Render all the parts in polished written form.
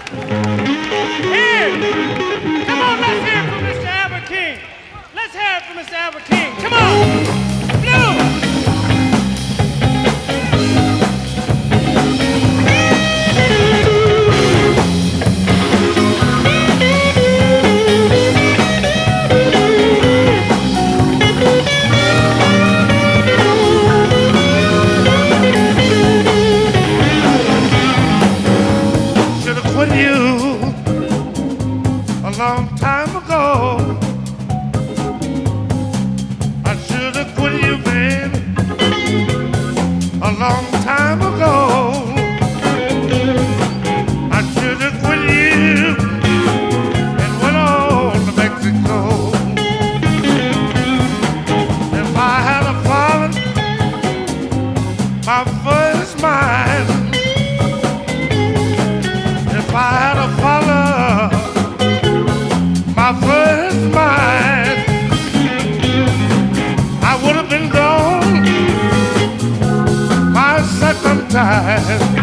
Here, come on, let's hear it from Mr. Albert King. Let's hear it from Mr. Albert King. Come on, blues. With you a long time ago, I should have quit you, baby, a long time ago. I should have quit you and went on to Mexico. If I had a fallen my first mind, if I had a follow my first mind, I would have been gone my second time.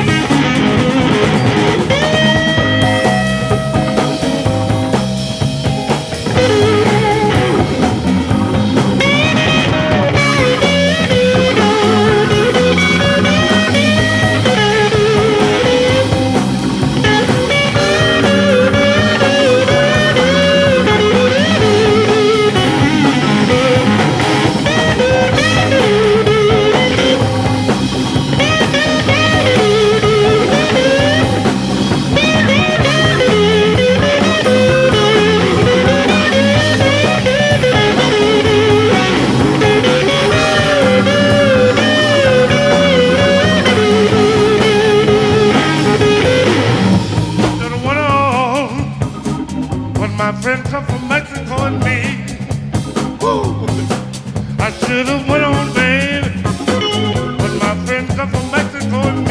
My friend come from Mexico and me. Woo! I should have went on, baby. But my friend come from Mexico and me.